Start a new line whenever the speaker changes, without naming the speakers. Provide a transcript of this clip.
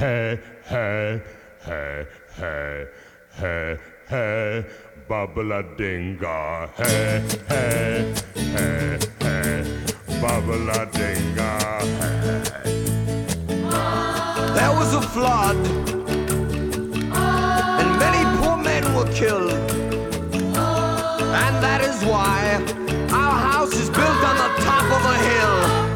hey, hey, hey, hey, hey, hey, Babala-dinga, hey, hey, hey, hey, Babala-dinga, hey.
There was a flood, and many poor men were killed, and that is why our house is built on the top of a hill.